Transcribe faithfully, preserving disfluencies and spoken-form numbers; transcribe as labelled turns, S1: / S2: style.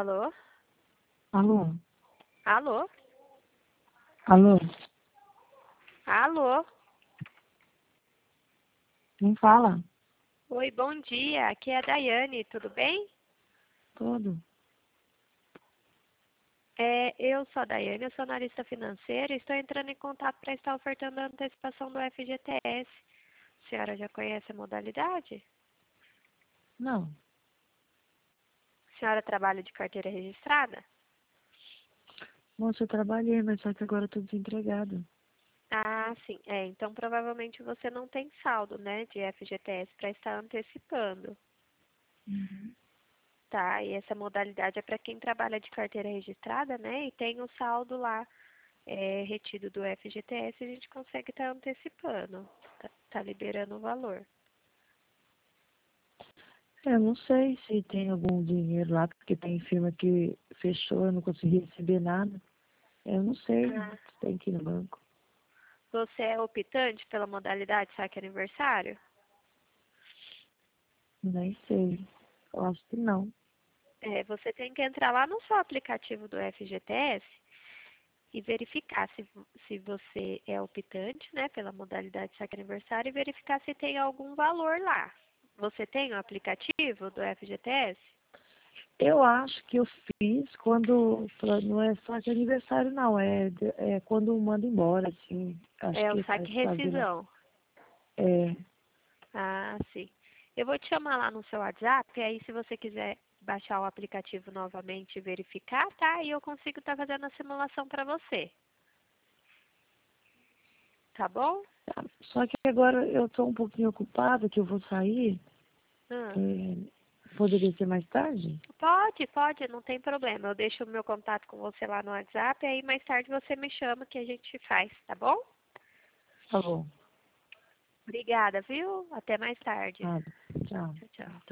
S1: Alô?
S2: Alô?
S1: Alô?
S2: Alô?
S1: Alô?
S2: Quem fala?
S1: Oi, bom dia. Aqui é a Daiane, tudo bem?
S2: Tudo.
S1: É, eu sou a Daiane, eu sou analista financeira e estou entrando em contato para estar ofertando a antecipação do F G T S. A senhora já conhece a modalidade?
S2: Não.
S1: A senhora trabalha de carteira registrada?
S2: Moça, eu trabalhei, mas só que agora eu tô desempregada.
S1: Ah, sim. É, então provavelmente você não tem saldo, né, de F G T S para estar antecipando.
S2: Uhum.
S1: Tá, e essa modalidade é para quem trabalha de carteira registrada, né? E tem o saldo lá é, retido do F G T S, a gente consegue estar antecipando, tá, tá liberando o valor.
S2: É, eu não sei se tem algum dinheiro lá, porque tem firma que fechou, eu não consegui receber nada. Eu não sei
S1: Ah,
S2: se tem que ir no banco.
S1: você é optante pela modalidade saque aniversário?
S2: Nem sei. Eu acho que não.
S1: É, você tem que entrar lá no seu aplicativo do F G T S e verificar se, se você é optante, né, pela modalidade saque aniversário e verificar se tem algum valor lá. Você tem o aplicativo do F G T S?
S2: Eu acho que eu fiz quando, pra- não é só que aniversário não, é, de- é quando manda embora, assim. Acho
S1: É o
S2: que faz
S1: saque
S2: fazendo.
S1: rescisão.
S2: É,
S1: Ah, sim. Eu vou te chamar lá no seu WhatsApp, e aí se você quiser baixar o aplicativo novamente e verificar, tá? E eu consigo estar fazendo a simulação para você. Tá bom?
S2: tá. Só que agora eu tô um pouquinho ocupada, que eu vou sair.
S1: Hum.
S2: É, poderia ser mais tarde?
S1: Pode, pode, não tem problema. Eu deixo o meu contato com você lá no WhatsApp, e aí mais tarde você me chama que a gente faz, tá bom?
S2: Tá bom.
S1: Obrigada, viu? Até mais tarde.
S2: Nada. Tchau.
S1: Tchau, tchau.